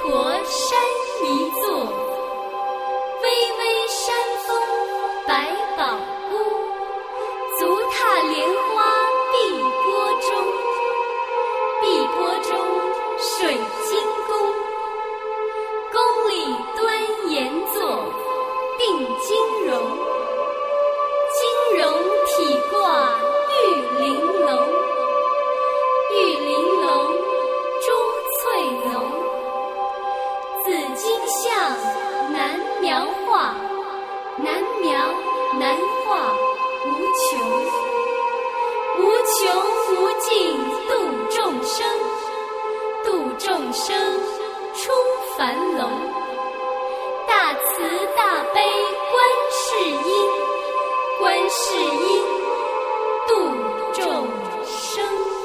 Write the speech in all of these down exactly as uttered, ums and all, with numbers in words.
国山一座，巍巍山峰百宝屋，足踏莲花碧波中，碧波中水晶宫，宫里端严坐，定金荣，金荣体挂玉玲珑，玉玲珑珠翠浓，紫金像难描画，难描难画无穷，无穷无尽度众生，度众生出樊笼，大慈大悲观世音，观世音度众生。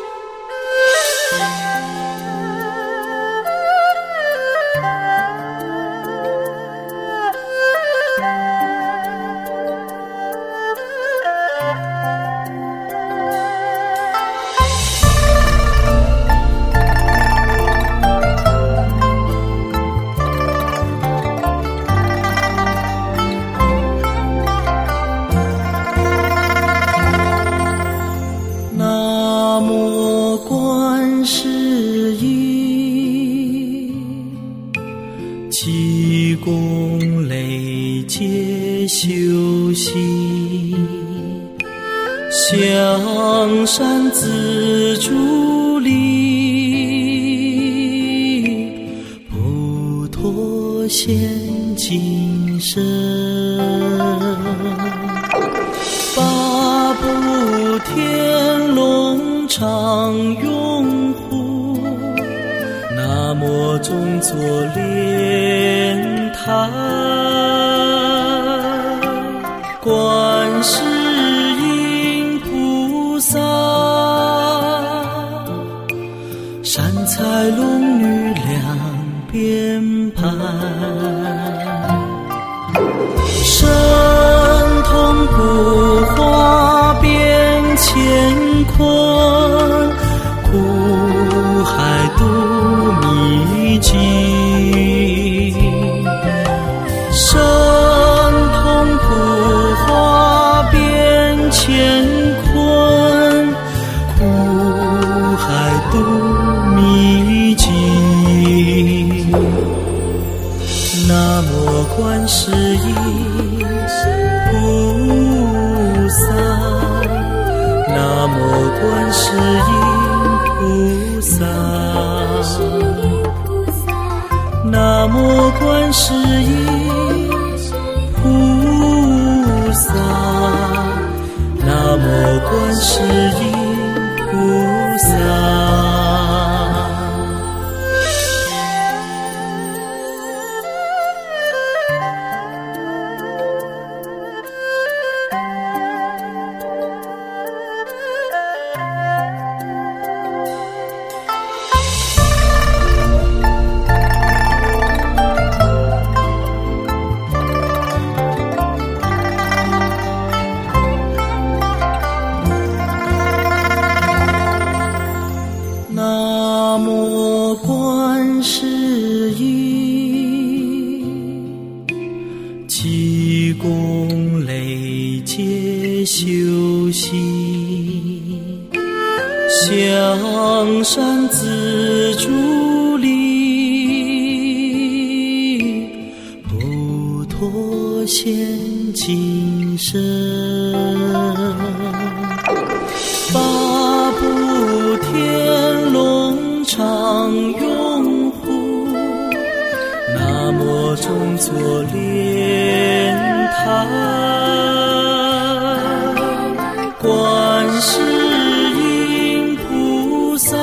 积功累劫修习，向善自助力，普陀现金身，八部天龙常拥护，南无种作莲台，观世音菩萨，善财龙女两边排，神通不化变乾坤，苦海度迷境，神通不化变乾坤，苦海度迷境。南无观世音菩萨，南无观世音菩萨，南无观世音菩萨，南无观世音菩萨。南无观世音，积功累劫修习，向善自助力，普陀现金身，八部天龙常拥护，南无种作莲台，观世音菩萨，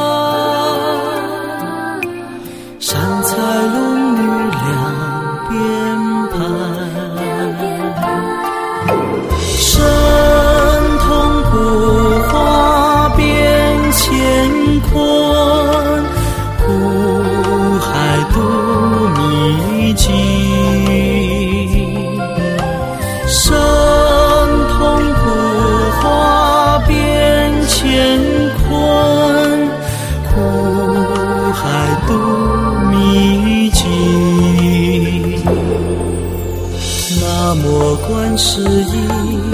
善财龙女两边排，神通不化变乾坤，苦海度迷境，神通不化变观世音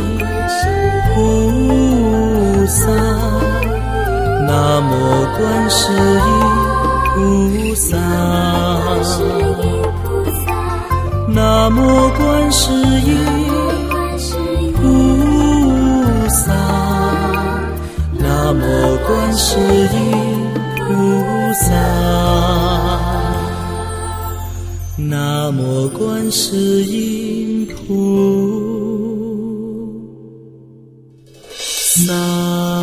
菩萨，南无观世音菩萨，南无观世音菩萨，南无观世音菩萨，南无观世音菩萨。